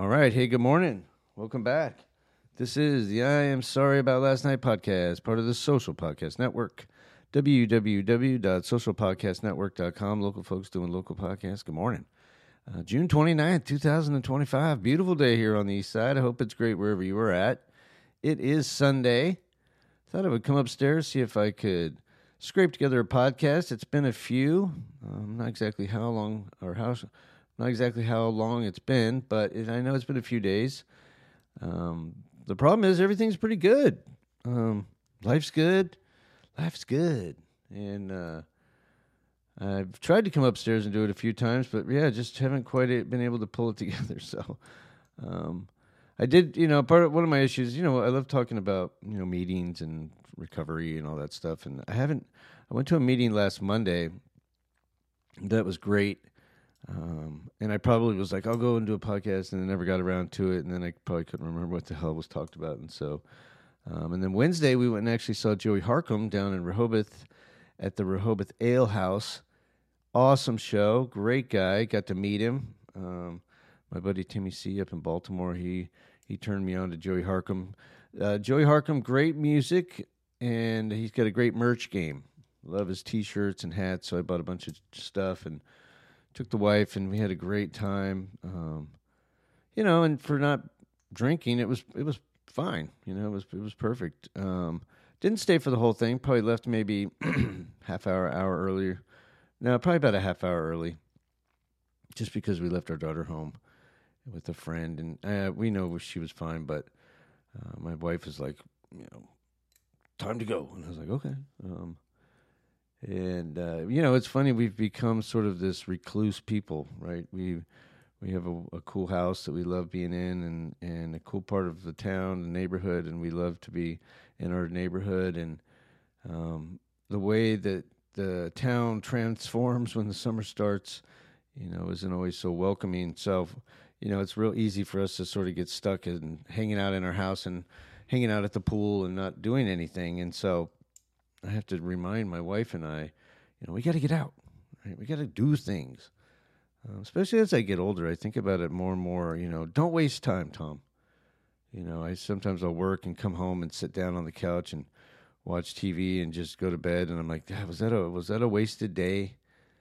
All right. Hey, good morning. Welcome back. This is the I Am Sorry About Last Night podcast, part of the Social Podcast Network, www.socialpodcastnetwork.com. Local folks doing local podcasts. Good morning. June 29th, 2025. Beautiful day here on the east side. I hope it's great wherever you are at. It is Sunday. Thought I would come upstairs, see if I could scrape together a podcast. It's been a few. Not exactly how long it's been, but I know it's been a few days. The problem is everything's pretty good. Life's good. And I've tried to come upstairs and do it a few times, but yeah, just haven't quite been able to pull it together. So I did, one of my issues, I love talking about, meetings and recovery and all that stuff. And I went to a meeting last Monday that was great. And I probably was like, I'll go and do a podcast, and then never got around to it. And then I probably couldn't remember what the hell was talked about. And so, and then Wednesday we went and actually saw Joey Harcum down in Rehoboth at the Rehoboth Ale House. Awesome show. Great guy. Got to meet him. My buddy Timmy C up in Baltimore, he turned me on to Joey Harcum. Joey Harcum, great music, and he's got a great merch game. Love his T-shirts and hats, so I bought a bunch of stuff and took the wife, and we had a great time. And for not drinking, it was fine. It was perfect. Didn't stay for the whole thing. Probably left maybe hour earlier. No, probably about a half hour early, just because we left our daughter home with a friend, and we know she was fine, but my wife was like, time to go, and I was like, okay. It's funny. We've become sort of this recluse people, right? We have a cool house that we love being in, and a cool part of the town, the neighborhood, and we love to be in our neighborhood. And the way that the town transforms when the summer starts, isn't always so welcoming. So, it's real easy for us to sort of get stuck in hanging out in our house and hanging out at the pool and not doing anything. And so I have to remind my wife and I, we got to get out, right? We got to do things. Especially as I get older, I think about it more and more, don't waste time, Tom. Sometimes I'll work and come home and sit down on the couch and watch TV and just go to bed. And I'm like, was that a wasted day?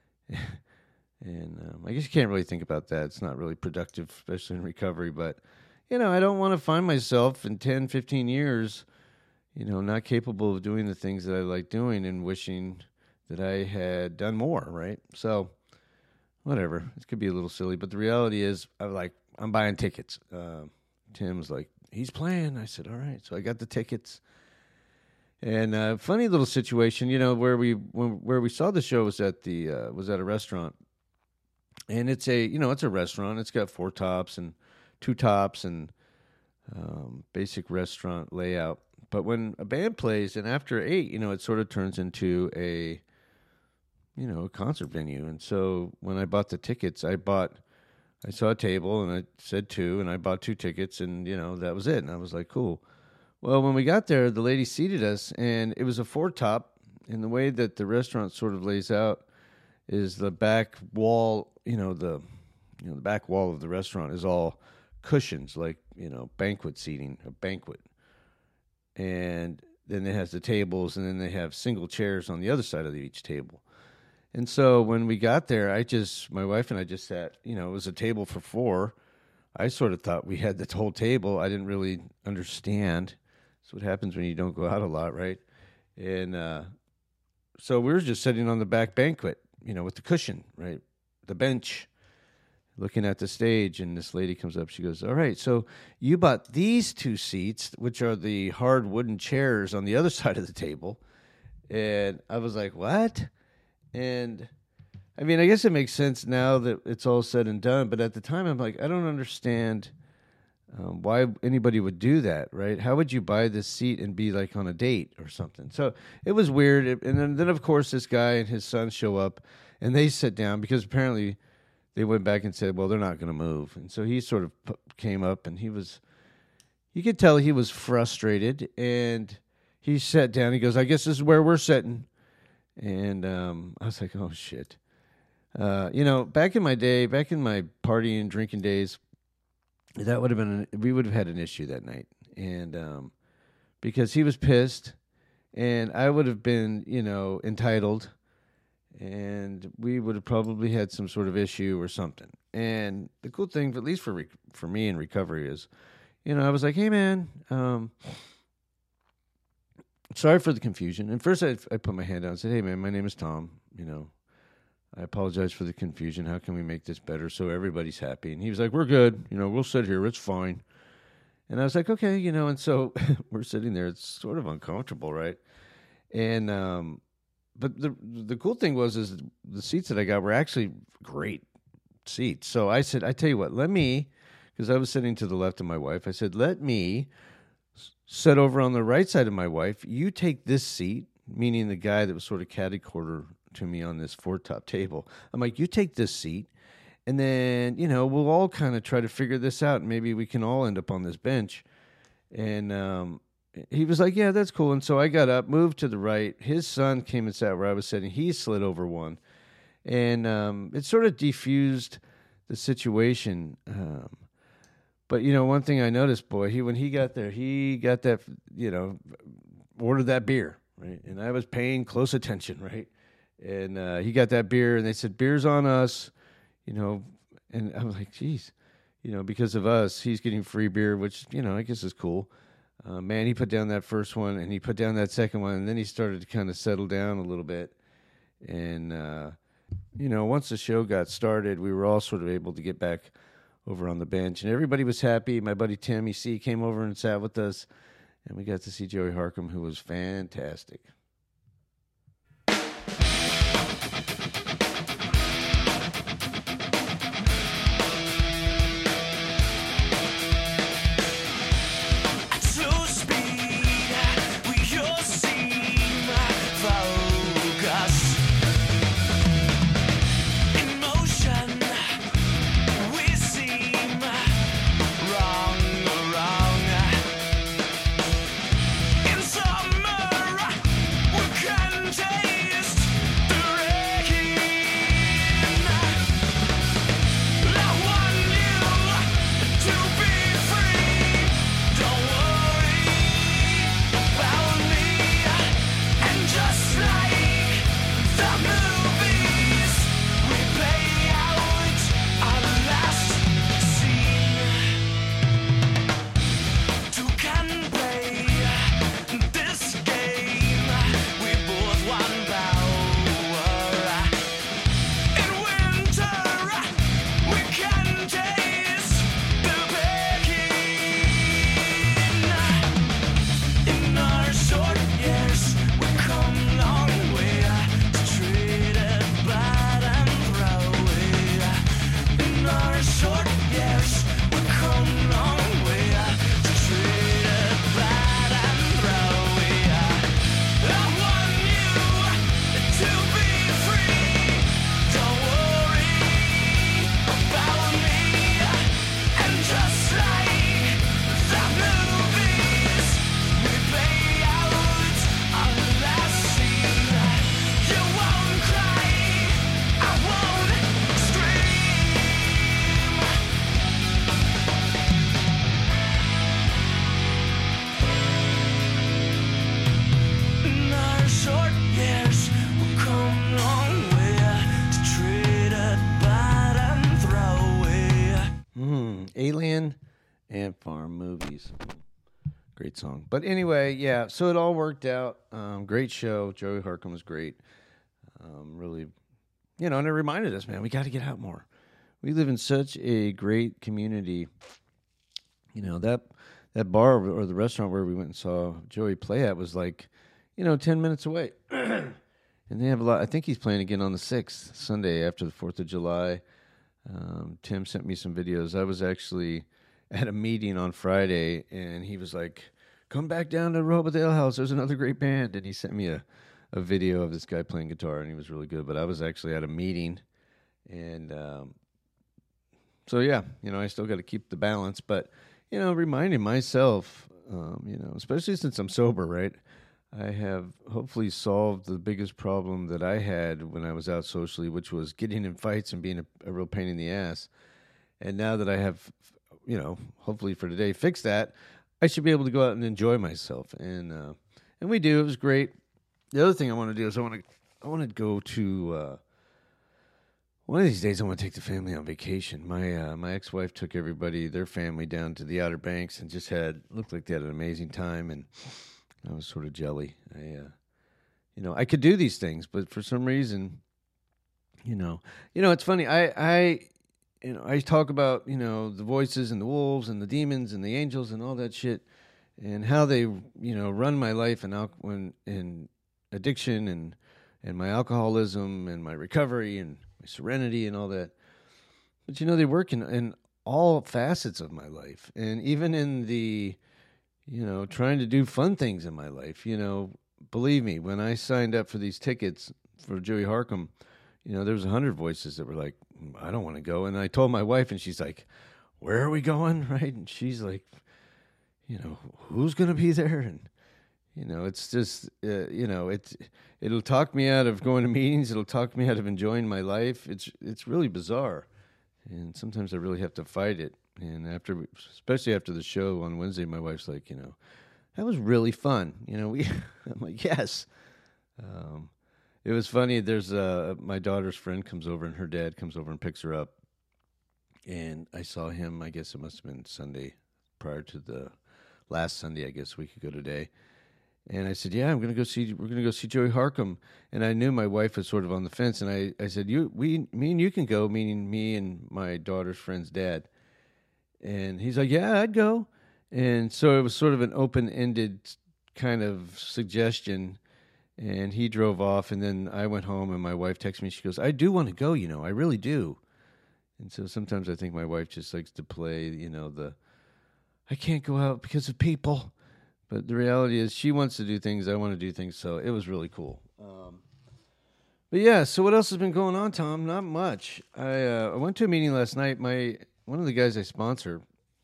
And I guess you can't really think about that. It's not really productive, especially in recovery. But, I don't want to find myself in 10, 15 years, not capable of doing the things that I like doing and wishing that I had done more, right? So, whatever. It could be a little silly, but the reality is, I'm buying tickets. Tim's like, he's playing. I said, all right. So I got the tickets. And funny little situation, where we saw the show was at a restaurant, and it's a restaurant. It's got 4 tops and 2 tops and basic restaurant layout. But when a band plays, and after 8, it sort of turns into a concert venue. And so when I bought the tickets, I saw a table, and I said 2, and I bought 2 tickets, and, that was it. And I was like, cool. Well, when we got there, the lady seated us, and it was a 4-top, and the way that the restaurant sort of lays out is the back wall, the back wall of the restaurant is all cushions, like, banquet seating, a banquet. And then it has the tables, and then they have single chairs on the other side of each table. And so when we got there, my wife and I just sat, it was a table for 4. I sort of thought we had the whole table. I didn't really understand. That's what happens when you don't go out a lot, right? And so we were just sitting on the back banquet, with the cushion, right? The bench, looking at the stage, and this lady comes up. She goes, all right, so you bought these 2 seats, which are the hard wooden chairs on the other side of the table. And I was like, what? And I mean, I guess it makes sense now that it's all said and done. But at the time, I'm like, I don't understand why anybody would do that, right? How would you buy this seat and be like on a date or something? So it was weird. And then of course, this guy and his son show up, and they sit down because apparently they went back and said, well, they're not going to move. And so he sort of came up, and you could tell he was frustrated, and he sat down. He goes, I guess this is where we're sitting. And I was like, oh, shit. Back in my partying, drinking days, that would have been we would have had an issue that night, and because he was pissed, and I would have been, entitled, and we would have probably had some sort of issue or something. And the cool thing, at least for me in recovery, is, I was like, hey man, sorry for the confusion. And first I put my hand down and said, hey man, my name is Tom. I apologize for the confusion. How can we make this better so everybody's happy? And he was like, we're good. We'll sit here. It's fine. And I was like, okay, and so we're sitting there. It's sort of uncomfortable, right? And but the cool thing is the seats that I got were actually great seats. So I said, I tell you what, because I was sitting to the left of my wife, I said, let me sit over on the right side of my wife. You take this seat, meaning the guy that was sort of catty-corner to me on this four-top table. I'm like, you take this seat, and then, we'll all kind of try to figure this out. Maybe we can all end up on this bench. And he was like, yeah, that's cool. And so I got up, moved to the right. His son came and sat where I was sitting. He slid over one. And it sort of defused the situation. But, one thing I noticed, boy, when he got there, he got that, ordered that beer, right? And I was paying close attention, right? And he got that beer, and they said, beer's on us, and I was like, geez, because of us, he's getting free beer, which, I guess is cool. Man, he put down that first one, and he put down that second one, and then he started to kind of settle down a little bit. And, once the show got started, we were all sort of able to get back over on the bench, and everybody was happy. My buddy Timmy C came over and sat with us, and we got to see Joey Harcum, who was fantastic. Alien and Farm movies. Great song. But anyway, yeah, so it all worked out. Great show. Joey Harcum was great. Really, and it reminded us, man, we got to get out more. We live in such a great community. That bar or the restaurant where we went and saw Joey play at was like, 10 minutes away. And they have a lot. I think he's playing again on the 6th, Sunday after the 4th of July. Tim sent me some videos. I was actually at a meeting on Friday, and he was like, come back down to Rehoboth Ale House. There's another great band. And he sent me a video of this guy playing guitar, and he was really good. But I was actually at a meeting, and so, yeah, I still got to keep the balance. But, reminding myself, especially since I'm sober, right, I have hopefully solved the biggest problem that I had when I was out socially, which was getting in fights and being a real pain in the ass. And now that I have hopefully for today, fix that, I should be able to go out and enjoy myself. And we do. It was great. The other thing I want to do is I want to go to one of these days. I want to take the family on vacation. My ex-wife took their family down to the Outer Banks and just looked like they had an amazing time, and I was sort of jelly. I could do these things, but for some reason, it's funny. I talk about, the voices and the wolves and the demons and the angels and all that shit, and how they, run my life and addiction and my alcoholism and my recovery and my serenity and all that. But, they work in all facets of my life, and even in the, trying to do fun things in my life. Believe me, when I signed up for these tickets for Joey Harcum, there was 100 voices that were like, I don't want to go. And I told my wife, and she's like, where are we going? Right? And she's like, who's going to be there? And, it's just, it'll talk me out of going to meetings. It'll talk me out of enjoying my life. It's really bizarre. And sometimes I really have to fight it. And especially after the show on Wednesday, my wife's like, that was really fun. I'm like, yes. It was funny. There's my daughter's friend comes over, and her dad comes over and picks her up. And I saw him, I guess it must have been Sunday prior to the last Sunday, I guess, a week ago today. And I said, yeah, we're going to go see Joey Harcum. And I knew my wife was sort of on the fence. And I said, me and you can go, meaning me and my daughter's friend's dad. And he's like, yeah, I'd go. And so it was sort of an open-ended kind of suggestion. And he drove off, and then I went home, and my wife texted me. She goes, I do want to go, I really do. And so sometimes I think my wife just likes to play, I can't go out because of people. But the reality is she wants to do things, I want to do things, so it was really cool. But yeah, so what else has been going on, Tom? Not much. I went to a meeting last night. One of the guys I sponsor,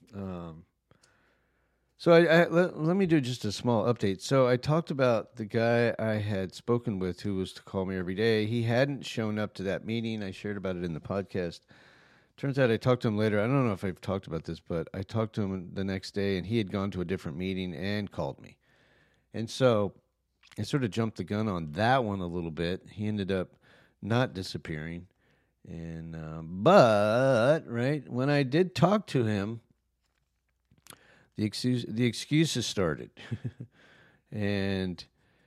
so let me do just a small update. So I talked about the guy I had spoken with who was to call me every day. He hadn't shown up to that meeting. I shared about it in the podcast. Turns out I talked to him later. I don't know if I've talked about this, but I talked to him the next day, and he had gone to a different meeting and called me. And so I sort of jumped the gun on that one a little bit. He ended up not disappearing. And but, right, when I did talk to him, the excuses started. And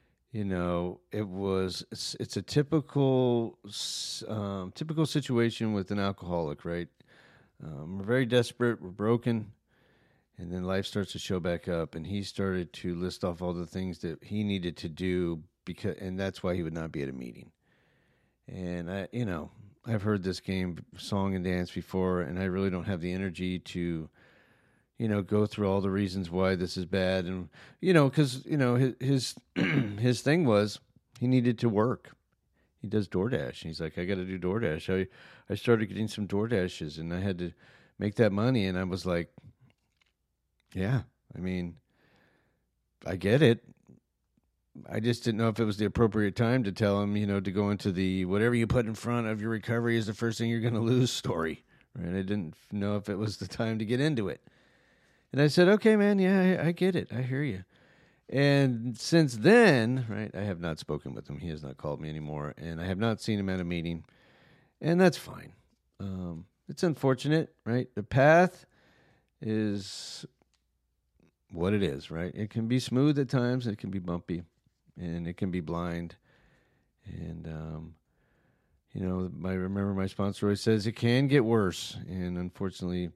it's a typical situation with an alcoholic, right? We're very desperate, we're broken, and then life starts to show back up, and he started to list off all the things that he needed to do, and that's why he would not be at a meeting. And I've heard this game, song and dance before, and I really don't have the energy to go through all the reasons why this is bad. And, because, his his thing was he needed to work. He does DoorDash. And he's like, I got to do DoorDash. I started getting some DoorDashes, and I had to make that money. And I was like, yeah, I mean, I get it. I just didn't know if it was the appropriate time to tell him, to go into the whatever you put in front of your recovery is the first thing you're going to lose story. Right? I didn't know if it was the time to get into it. And I said, okay, man, yeah, I get it. I hear you. And since then, right, I have not spoken with him. He has not called me anymore, and I have not seen him at a meeting, and that's fine. It's unfortunate, right? The path is what it is, right? It can be smooth at times, it can be bumpy, and it can be blind. And, I remember my sponsor always says it can get worse, and unfortunately,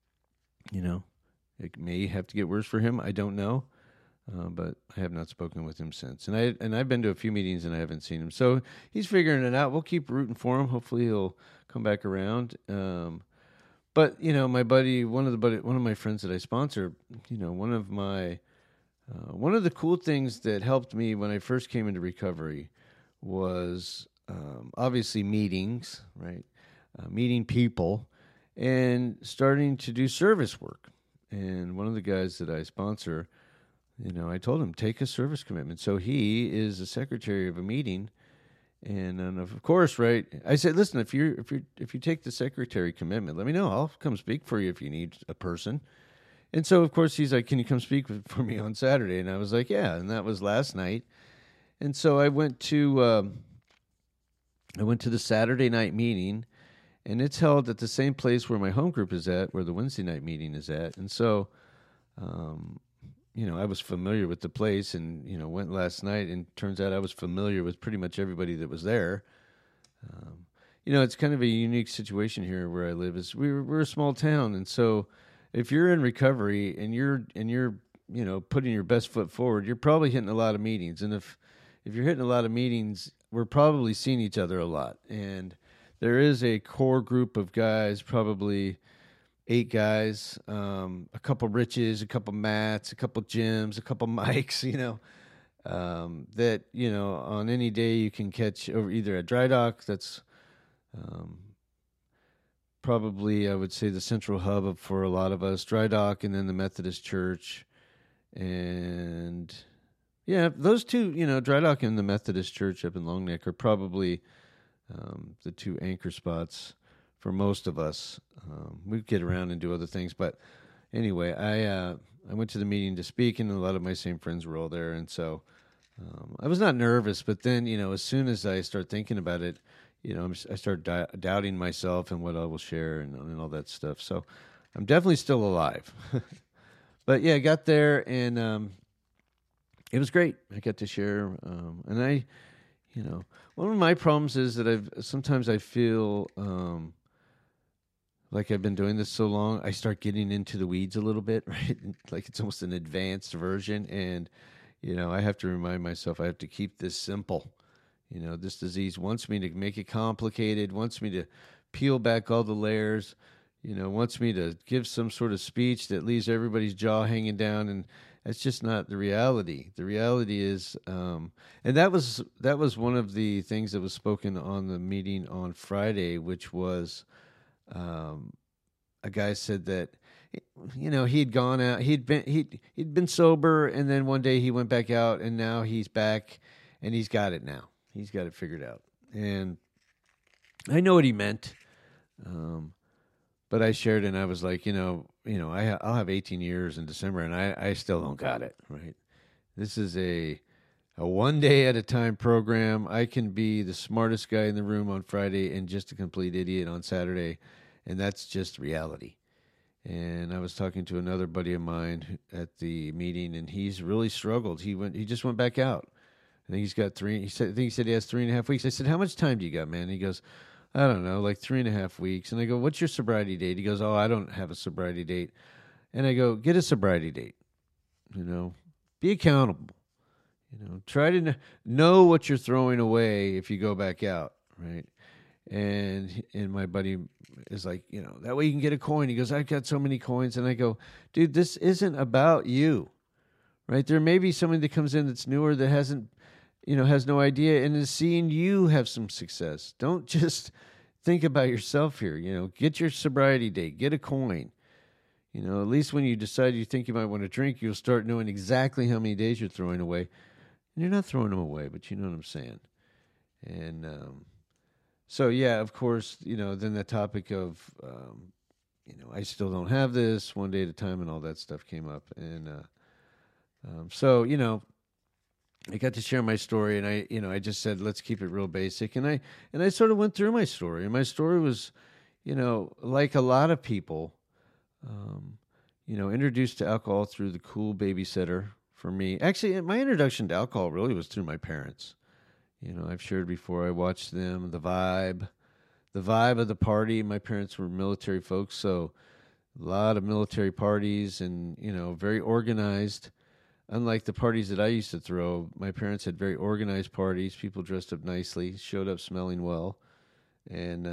it may have to get worse for him. I don't know, but I have not spoken with him since. And I've been to a few meetings and I haven't seen him. So he's figuring it out. We'll keep rooting for him. Hopefully he'll come back around. But my buddy, one of my friends that I sponsor, one of the cool things that helped me when I first came into recovery was obviously meetings, right? Meeting people and starting to do service work. And one of the guys that I sponsor, I told him, take a service commitment. So he is the secretary of a meeting, And of course, right? I said, listen, if you take the secretary commitment, let me know. I'll come speak for you if you need a person. And so, of course, he's like, can you come speak for me on Saturday? And I was like, yeah. And that was last night. And so I went to the Saturday night meeting, and it's held at the same place where my home group is at, where the Wednesday night meeting is at. And so, I was familiar with the place, and went last night, and turns out I was familiar with pretty much everybody that was there. It's kind of a unique situation here where I live. Is we're a small town, and so if you're in recovery and you're putting your best foot forward, you're probably hitting a lot of meetings. And if you're hitting a lot of meetings, we're probably seeing each other a lot. And there is a core group of guys, probably 8 guys, a couple Riches, a couple Matts, a couple Jims, a couple Mikes, that, on any day you can catch over either at Dry Dock. That's probably, I would say, the central hub for a lot of us, Dry Dock, and then the Methodist Church. And yeah, those two, Dry Dock and the Methodist Church up in Long Neck are probably the 2 anchor spots for most of us. We get around and do other things, but anyway, I went to the meeting to speak, and a lot of my same friends were all there, and so I was not nervous. But then, as soon as I start thinking about it, I start doubting myself and what I will share and all that stuff. So I'm definitely still alive. But yeah, I got there, and it was great. I got to share, and I, one of my problems is that sometimes I feel like I've been doing this so long, I start getting into the weeds a little bit, right? Like it's almost an advanced version, and I have to remind myself I have to keep this simple. This disease wants me to make it complicated, wants me to peel back all the layers, wants me to give some sort of speech that leaves everybody's jaw hanging down, and that's just not the reality. The reality is, and that was one of the things that was spoken on the meeting on Friday, which was a guy said that he'd gone out, he'd been sober, and then one day he went back out, and now he's back, and he's got it now. He's got it figured out, and I know what he meant. But I shared, and I was like, I'll have 18 years in December, and I still don't got it, right? This is a one day at a time program. I can be the smartest guy in the room on Friday and just a complete idiot on Saturday, and that's just reality. And I was talking to another buddy of mine at the meeting, and he's really struggled. He just went back out. I think he's got 3. I think he said he has 3.5 weeks. I said, "How much time do you got, man?" And he goes, "I don't know, like 3.5 weeks." And I go, "What's your sobriety date?" He goes, "Oh, I don't have a sobriety date." And I go, "Get a sobriety date. Be accountable. Try to know what you're throwing away if you go back out, right?" And my buddy is like, that way you can get a coin. He goes, "I've got so many coins." And I go, "Dude, this isn't about you, right? There may be somebody that comes in that's newer that hasn't, has no idea and is seeing you have some success. Don't just think about yourself here. Get your sobriety date, get a coin. At least when you decide you think you might want to drink, you'll start knowing exactly how many days you're throwing away. And you're not throwing them away, but you know what I'm saying." And so, yeah, of course, then the topic of, I still don't have this, one day at a time, and all that stuff came up. And so, I got to share my story, and I just said, let's keep it real basic. And I sort of went through my story, and my story was, like a lot of people, introduced to alcohol through the cool babysitter for me. Actually, my introduction to alcohol really was through my parents. I've shared before, I watched them, the vibe of the party. My parents were military folks, so a lot of military parties and, very organized. Unlike the parties that I used to throw, my parents had very organized parties. People dressed up nicely, showed up smelling well. And,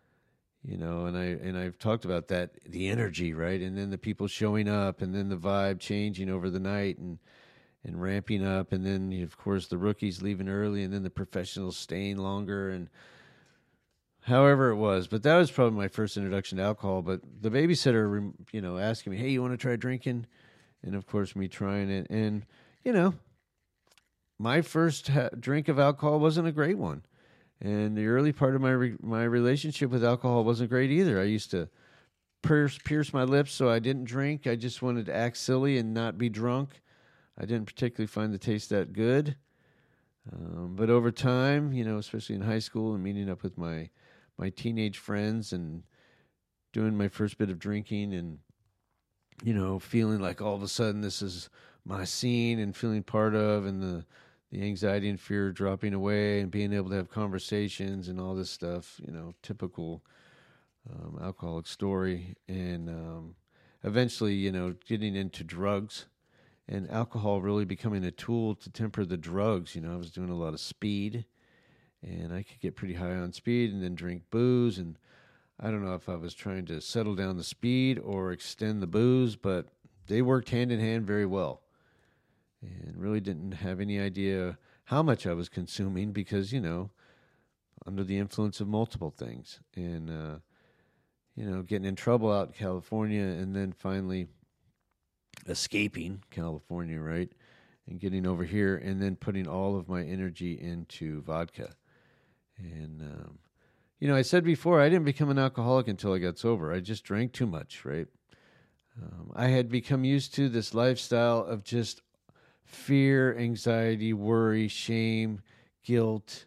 and I've talked about that, the energy, right? And then the people showing up, and then the vibe changing over the night and ramping up. And then, of course, the rookies leaving early, and then the professionals staying longer, and however it was. But that was probably my first introduction to alcohol. But the babysitter, asking me, "Hey, you want to try drinking?" And, of course, me trying it. And, my first drink of alcohol wasn't a great one. And the early part of my relationship with alcohol wasn't great either. I used to pierce my lips so I didn't drink. I just wanted to act silly and not be drunk. I didn't particularly find the taste that good. But over time, especially in high school and meeting up with my teenage friends and doing my first bit of drinking and, feeling like all of a sudden this is my scene and feeling part of, and the anxiety and fear dropping away and being able to have conversations and all this stuff, typical alcoholic story. And eventually, getting into drugs and alcohol really becoming a tool to temper the drugs. I was doing a lot of speed, and I could get pretty high on speed and then drink booze. And I don't know if I was trying to settle down the speed or extend the booze, but they worked hand in hand very well. And really didn't have any idea how much I was consuming because, under the influence of multiple things. And, getting in trouble out in California and then finally escaping California, right? And getting over here and then putting all of my energy into vodka. And, I said before, I didn't become an alcoholic until I got sober. I just drank too much, right? I had become used to this lifestyle of just fear, anxiety, worry, shame, guilt,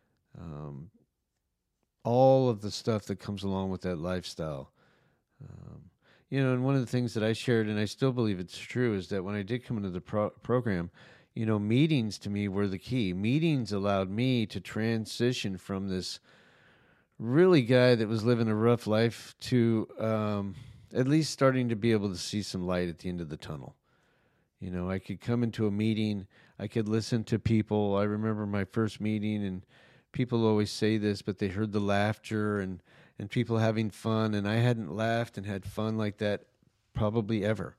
all of the stuff that comes along with that lifestyle. And one of the things that I shared, and I still believe it's true, is that when I did come into the program, meetings to me were the key. Meetings allowed me to transition from this really guy that was living a rough life to at least starting to be able to see some light at the end of the tunnel. I could come into a meeting, I could listen to people. I remember my first meeting, and people always say this, but they heard the laughter and people having fun, and I hadn't laughed and had fun like that probably ever.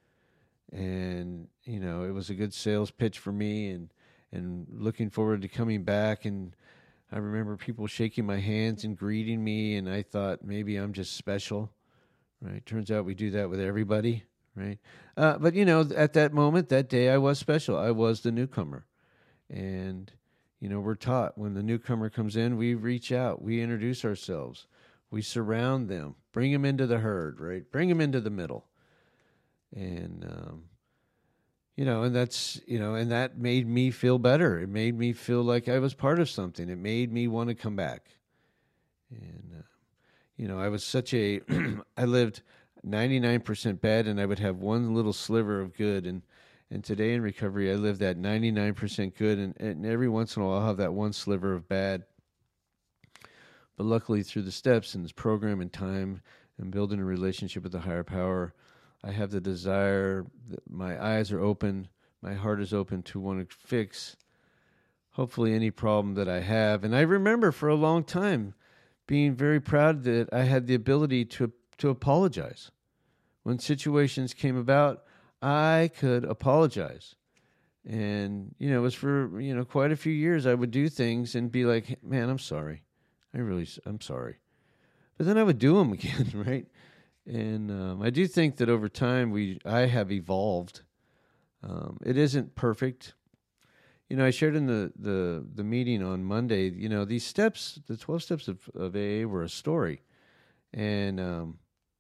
And, it was a good sales pitch for me and looking forward to coming back. And I remember people shaking my hands and greeting me, and I thought maybe I'm just special, right? Turns out we do that with everybody. Right. But, at that moment, that day, I was special. I was the newcomer. And, we're taught when the newcomer comes in, we reach out, we introduce ourselves, we surround them, bring them into the herd, right? Bring them into the middle. And, and that's, and that made me feel better. It made me feel like I was part of something. It made me want to come back. And, I was I lived 99% bad, and I would have one little sliver of good. And today in recovery, I live that 99% good, and every once in a while I'll have that one sliver of bad. But luckily, through the steps and this program and time and building a relationship with the higher power, I have the desire, my eyes are open, my heart is open to want to fix hopefully any problem that I have. And I remember for a long time being very proud that I had the ability to apologize. When situations came about, I could apologize. And, it was for, quite a few years I would do things and be like, man, I'm sorry. I'm sorry. But then I would do them again, right? And I do think that over time I have evolved. It isn't perfect. I shared in the meeting on Monday, these steps, the 12 steps of AA were a story. And,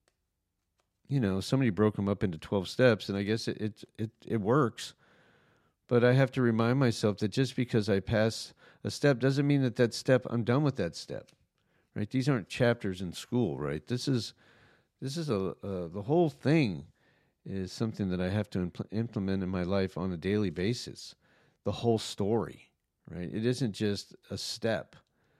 somebody broke them up into 12 steps, and I guess it works. But I have to remind myself that just because I pass a step doesn't mean that step, I'm done with that step, right? These aren't chapters in school, right? This is the whole thing is something that I have to implement in my life on a daily basis. The whole story, right? It isn't just a step.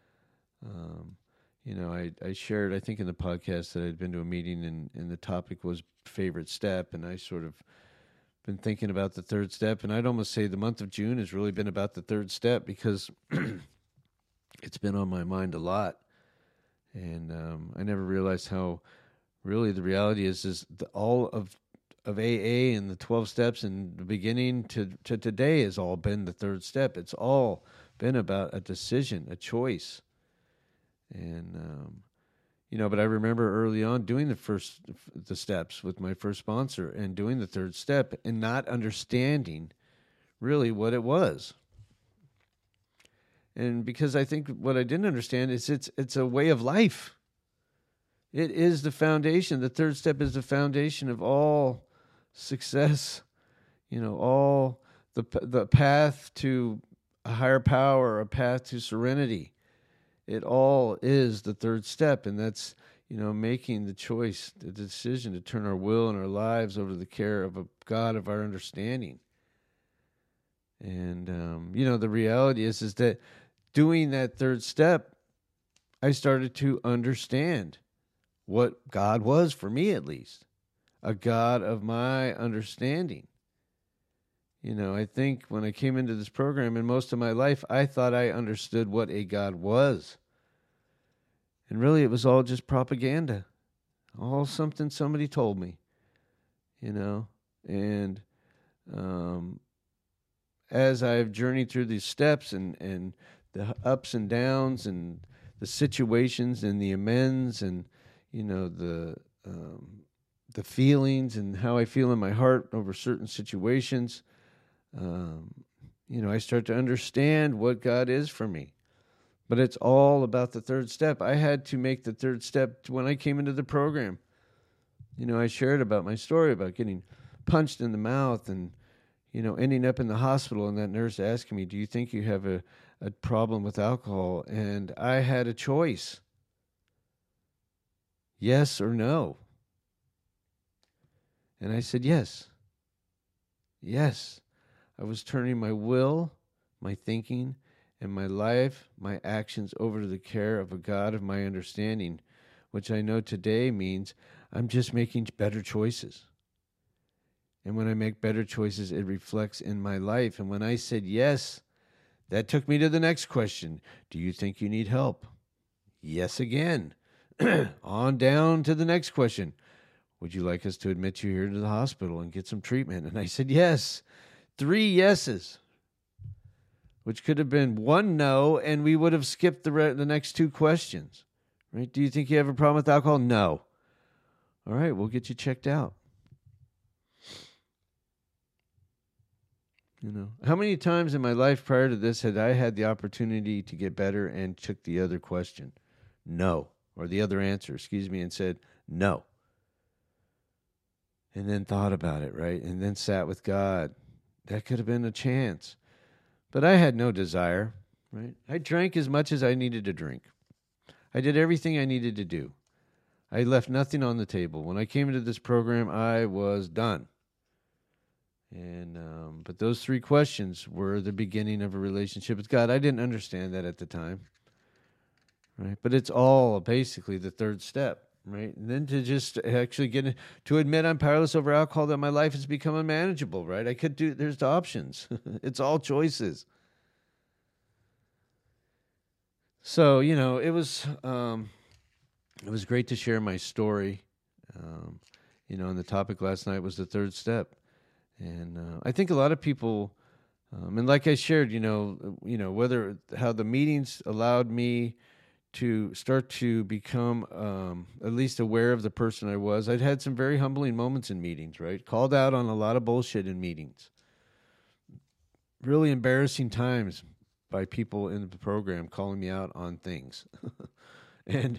I shared, I think in the podcast that I'd been to a meeting and the topic was favorite step. And I sort of been thinking about the third step. And I'd almost say the month of June has really been about the third step because it's been on my mind a lot. And I never realized how really the reality is all of AA and the 12 steps and the beginning to today has all been the third step. It's all been about a decision, a choice. And, but I remember early on doing the steps with my first sponsor and doing the third step and not understanding really what it was. And because I think what I didn't understand is it's a way of life. It is the foundation. The third step is the foundation of all success. All the path to a higher power, a path to serenity. It all is the third step, and that's making the choice, the decision to turn our will and our lives over to the care of a God of our understanding. And the reality is that doing that third step, I started to understand what God was, for me at least, a God of my understanding. I think when I came into this program, in most of my life, I thought I understood what a God was. And really, it was all just propaganda, all something somebody told me, And as I've journeyed through these steps and the ups and downs and the situations and the amends and, the feelings and how I feel in my heart over certain situations, I start to understand what God is for me. But it's all about the third step. I had to make the third step when I came into the program. I shared about my story about getting punched in the mouth and, ending up in the hospital and that nurse asking me, do you think you have a problem with alcohol? And I had a choice. Yes or no. And I said yes. Yes. I was turning my will, my thinking, and my life, my actions over to the care of a God of my understanding, which I know today means I'm just making better choices. And when I make better choices, it reflects in my life. And when I said yes, that took me to the next question. Do you think you need help? Yes again. On down to the next question. Would you like us to admit you here to the hospital and get some treatment? And I said yes. 3 yeses, which could have been 1 no, and we would have skipped the next 2 questions. Right? Do you think you have a problem with alcohol? No. All right, we'll get you checked out. How many times in my life prior to this had I had the opportunity to get better and took the other question? No. Or the other answer, and said no. And then thought about it, right? And then sat with God. That could have been a chance. But I had no desire, right? I drank as much as I needed to drink. I did everything I needed to do. I left nothing on the table. When I came into this program, I was done. And but those 3 questions were the beginning of a relationship with God. I didn't understand that at the time, right? But it's all basically the third step, right? And then to just actually to admit I'm powerless over alcohol, that my life has become unmanageable, right? There's the options. It's all choices. So, it was great to share my story. And the topic last night was the third step. And I think a lot of people, and like I shared, how the meetings allowed me to start to become at least aware of the person I was. I'd had some very humbling moments in meetings, right? Called out on a lot of bullshit in meetings. Really embarrassing times by people in the program calling me out on things. And,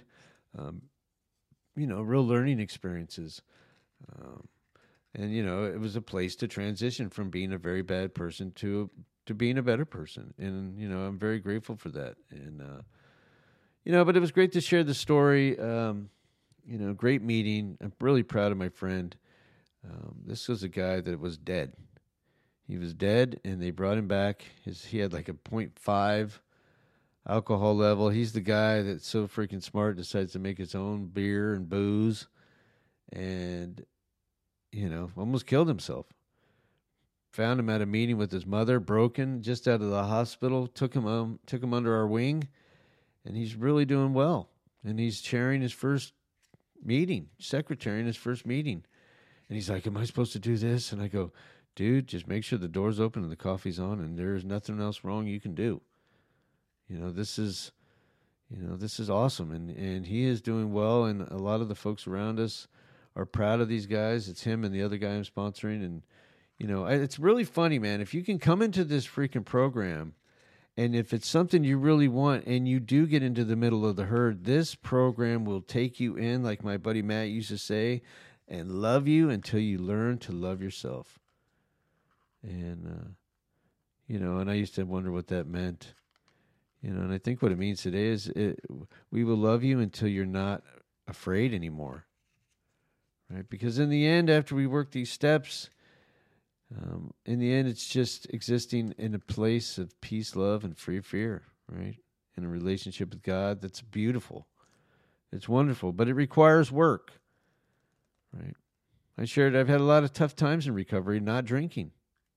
real learning experiences. And, it was a place to transition from being a very bad person to being a better person. And, I'm very grateful for that. And, but it was great to share the story. Great meeting. I'm really proud of my friend. This was a guy that was dead. He was dead, and they brought him back. He had like a 0.5 alcohol level. He's the guy that's so freaking smart, decides to make his own beer and booze. And almost killed himself. Found him at a meeting with his mother, broken, just out of the hospital. Took him under our wing, and he's really doing well. And he's chairing his first meeting, secretarying his first meeting. And he's like, "Am I supposed to do this?" And I go, "Dude, just make sure the door's open and the coffee's on, and there's nothing else wrong you can do. This is awesome." And he is doing well, and a lot of the folks around us are proud of these guys. It's him and the other guy I'm sponsoring. And, it's really funny, man. If you can come into this freaking program And if it's something you really want and you do get into the middle of the herd, this program will take you in, like my buddy Matt used to say, and love you until you learn to love yourself. And, and I used to wonder what that meant. And I think what it means today is we will love you until you're not afraid anymore. Right? Because in the end, after we work these steps, in the end, it's just existing in a place of peace, love, and free fear, right? In a relationship with God that's beautiful. It's wonderful, but it requires work, right? I've had a lot of tough times in recovery not drinking.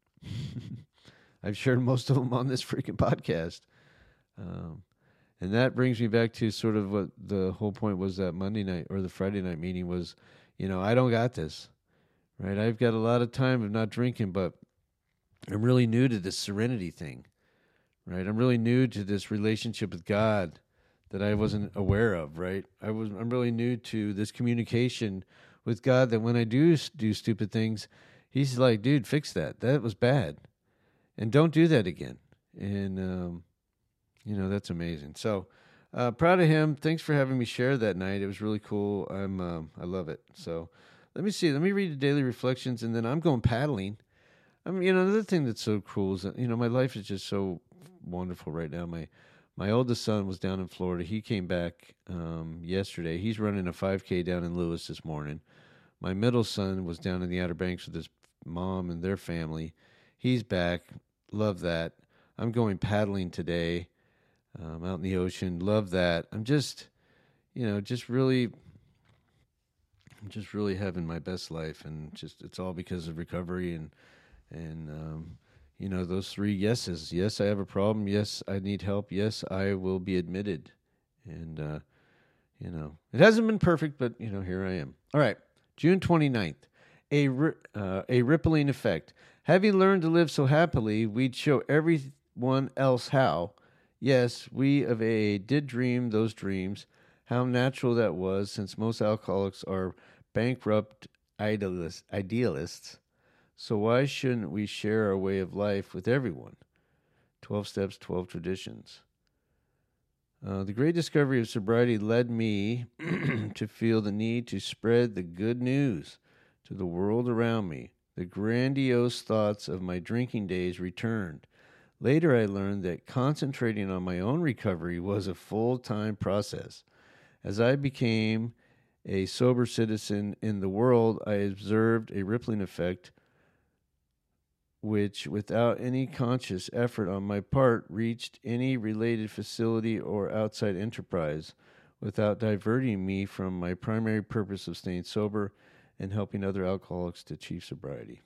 I've shared most of them on this freaking podcast. And that brings me back to sort of what the whole point was that Monday night or the Friday night meeting was, I don't got this. Right, I've got a lot of time of not drinking, but I'm really new to this serenity thing. Right, I'm really new to this relationship with God that I wasn't aware of. Right, I'm really new to this communication with God. That when I do stupid things, He's like, "Dude, fix that. That was bad, and don't do that again." And that's amazing. So proud of him. Thanks for having me share that night. It was really cool. I love it. So. Let me see. Let me read the daily reflections, and then I'm going paddling. Another thing that's so cool is that, my life is just so wonderful right now. My oldest son was down in Florida. He came back yesterday. He's running a 5K down in Lewis this morning. My middle son was down in the Outer Banks with his mom and their family. He's back. Love that. I'm going paddling today out in the ocean. Love that. I'm just really having my best life, and just it's all because of recovery and those three yeses. Yes, I have a problem. Yes, I need help. Yes, I will be admitted. And it hasn't been perfect, but here I am. All right, June 29th, a rippling effect. Having learned to live so happily, we'd show everyone else how. Yes, we of AA did dream those dreams. How natural that was, since most alcoholics are bankrupt idealists. So why shouldn't we share our way of life with everyone? 12 steps, 12 traditions. The great discovery of sobriety led me to feel the need to spread the good news to the world around me. The grandiose thoughts of my drinking days returned. Later I learned that concentrating on my own recovery was a full-time process. As I became a sober citizen in the world, I observed a rippling effect which, without any conscious effort on my part, reached any related facility or outside enterprise without diverting me from my primary purpose of staying sober and helping other alcoholics to achieve sobriety.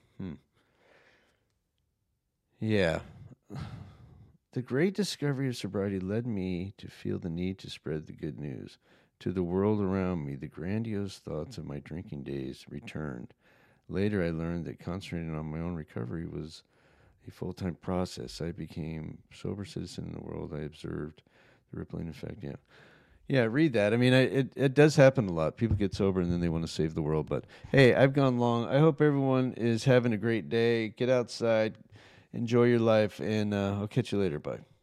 Yeah. The great discovery of sobriety led me to feel the need to spread the good news. To the world around me, the grandiose thoughts of my drinking days returned. Later, I learned that concentrating on my own recovery was a full-time process. I became a sober citizen in the world. I observed the rippling effect. Yeah, read that. I mean, it does happen a lot. People get sober and then they want to save the world. But, hey, I've gone long. I hope everyone is having a great day. Get outside. Enjoy your life. And I'll catch you later. Bye.